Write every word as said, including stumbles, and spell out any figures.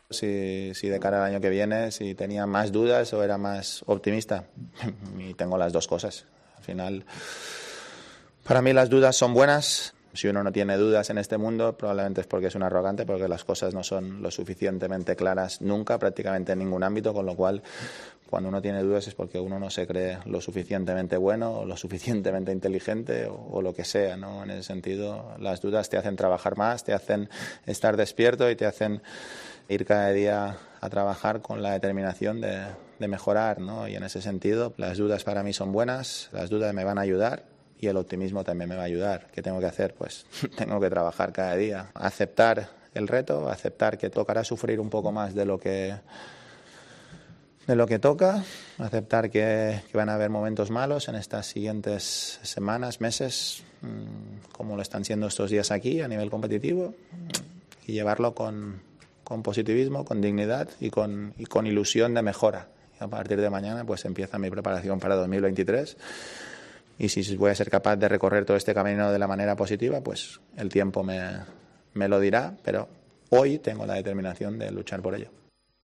Si, si de cara al año que viene, si tenía más dudas o era más optimista, y tengo las dos cosas. Al final, para mí las dudas son buenas. Si uno no tiene dudas en este mundo, probablemente es porque es un arrogante, porque las cosas no son lo suficientemente claras nunca, prácticamente en ningún ámbito, con lo cual, cuando uno tiene dudas es porque uno no se cree lo suficientemente bueno o lo suficientemente inteligente o, o lo que sea, ¿no? En ese sentido, las dudas te hacen trabajar más, te hacen estar despierto y te hacen ir cada día a trabajar con la determinación de, de mejorar, ¿no? Y en ese sentido, las dudas para mí son buenas, las dudas me van a ayudar. Y el optimismo también me va a ayudar. ¿Qué tengo que hacer? Pues tengo que trabajar cada día. Aceptar el reto, aceptar que tocará sufrir un poco más de lo que, de lo que toca, aceptar que, que van a haber momentos malos en estas siguientes semanas, meses, como lo están siendo estos días aquí a nivel competitivo, y llevarlo con, con positivismo, con dignidad y con, y con ilusión de mejora. Y a partir de mañana pues empieza mi preparación para dos mil veintitrés. Y si voy a ser capaz de recorrer todo este camino de la manera positiva, pues el tiempo me, me lo dirá, pero hoy tengo la determinación de luchar por ello.